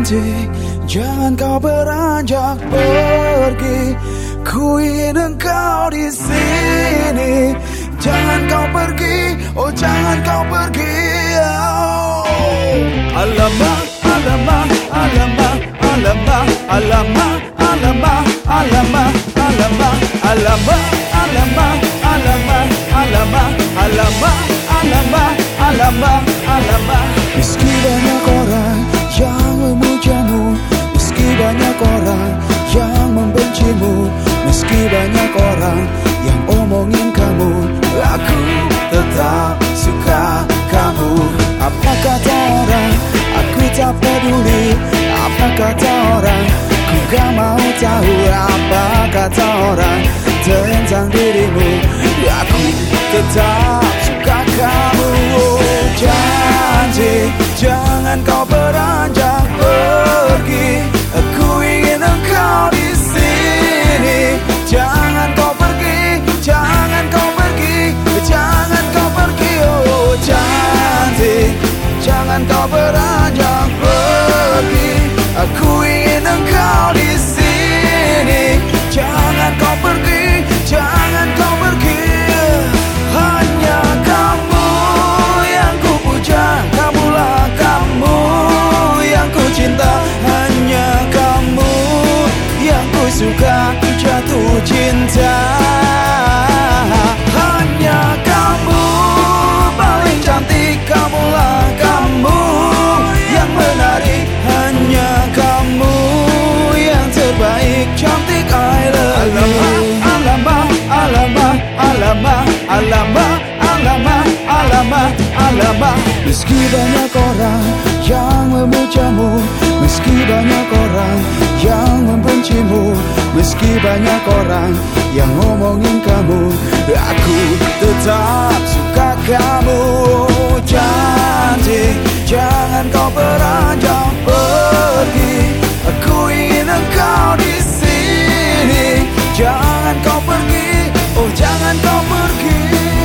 Cantik, jangan kau beranjak pergi. Ku ingin engkau di sini. Jangan kau pergi, oh jangan kau pergi. Oh. Alamak, alamak, alamak, alamak, alamak, alamak, alamak, alamak, alamak, alamak, alamak, alamak, alamak, alamak, alamak, alamak. Meski banyak orang yang memujamu, meski banyak orang yang membencimu, meski banyak orang yang omongin kamu, aku tetap suka kamu. Apa kata orang, aku tak peduli. Apa kata orang, ku gak mau tahu. Apa kata orang tentang dirimu, aku tetap suka kamu. Oh, janji, jangan kau beranjak pergi. Aku ingin engkau di sini. Jangan kau pergi, jangan kau pergi, jangan kau pergi. Oh, janji, jangan kau beranjak pergi. Aku ingin engkau di sini. Jangan kau pergi, jangan kau pergi. Hanya kamu yang ku puja, kamulah kamu yang ku cinta. Hanya kamu yang ku suka, ku jatuh cinta. Hanya kamu paling cantik, kamulah kamu yang menarik. Hanya kamu yang terbaik, cantik, I love you. Alamak, alamak, alamak, alamak, alamak, alamak, alamak. Meski banyak orang yang memujamu, meski banyak orang yang membencimu, meski banyak orang yang ngomongin kamu, aku tetap suka kamu. Cantik, jangan kau beranjak pergi. Aku ingin engkau di sini. Jangan kau pergi, oh jangan kau pergi.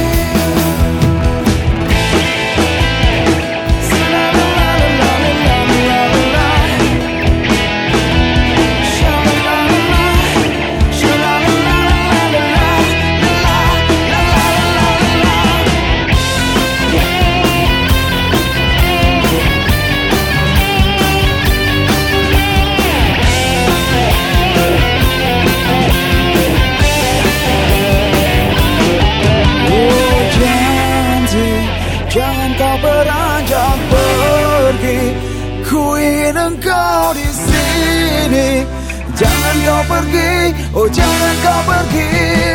Jangan kau beranjak pergi. Ku ingin engkau di sini. Jangan kau pergi, oh jangan kau pergi.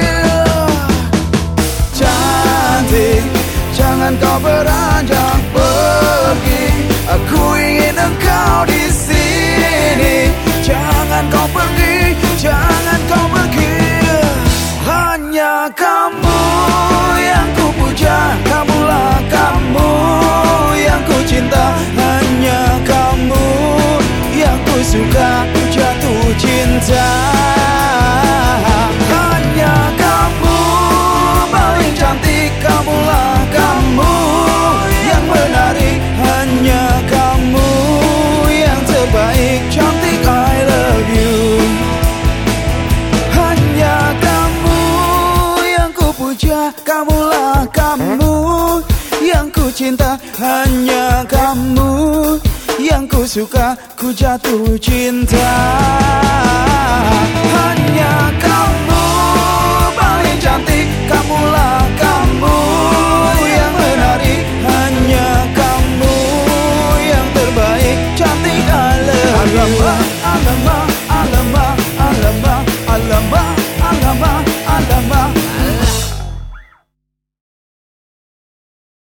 Cantik, jangan kau beranjak pergi. Aku ingin engkau di sini. Jangan kau pergi, jangan kau pergi. Hanya kamu yang ku puja, kamulah kamu yang ku cinta. Hanya kamu yang ku suka, ku jatuh cinta. Hanya kamu paling cantik, kamulah kamu yang menarik. Hanya kamu yang terbaik, cantik, I love you. Hanya kamu yang ku puja, kamulah kamu yang ku cinta. Hanya kamu yang ku suka, ku jatuh cinta. Hanya